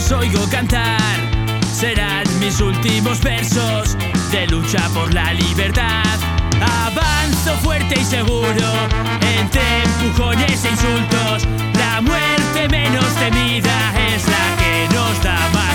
os oigo cantar serán mis últimos versos de lucha por la libertad. Avanzo fuerte y seguro entre empujones e insultos. La muerte menos temida es la que nos da más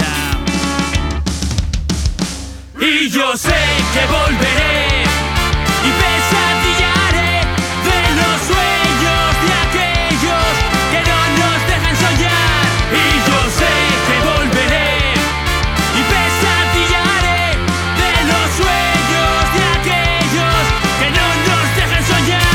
vida. Y yo sé que volveré y pesadillaré de los sueños de aquellos que no nos dejan soñar. Y yo sé que volveré y pesadillaré de los sueños de aquellos que no nos dejan soñar.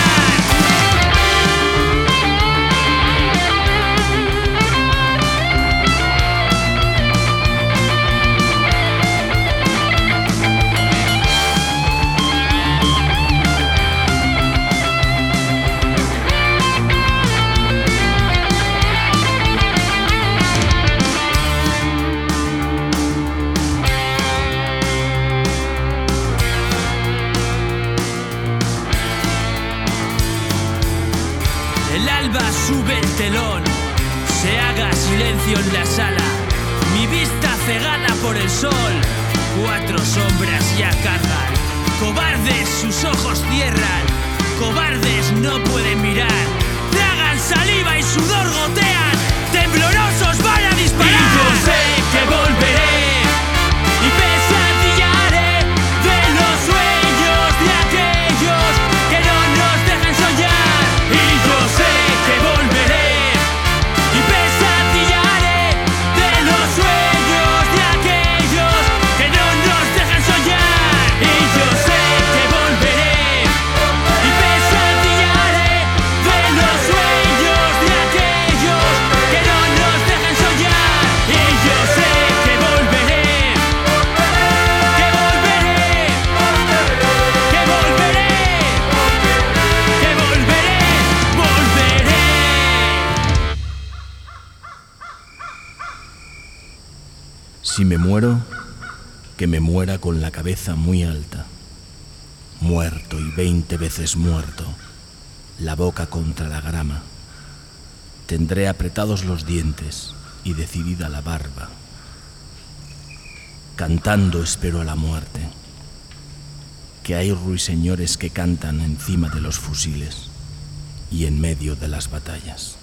El alba sube el telón, se haga silencio en la sala. Mi vista cegada por el sol, 4 sombras ya cazan. Cobardes sus ojos cierran, cobardes no pueden mirar. Tragan saliva y sudor gotean, temblorosos van a disparar. Y yo sé que volveré y pesadillaré de los sueños de aquellos que no nos dejan soñar. Y yo sé que volveré y pesadillaré de los sueños de aquellos que no nos dejan soñar. Y yo sé que volveré y pesadillaré de los sueños de aquellos que no nos dejan soñar. Y yo sé que volveré, que volveré, que volveré, que volveré, volveré. Si me muero, que me muera con la cabeza muy alta, muerto y 20 veces muerto, la boca contra la grama. Tendré apretados los dientes y decidida la barba. Cantando espero a la muerte, que hay ruiseñores que cantan encima de los fusiles y en medio de las batallas.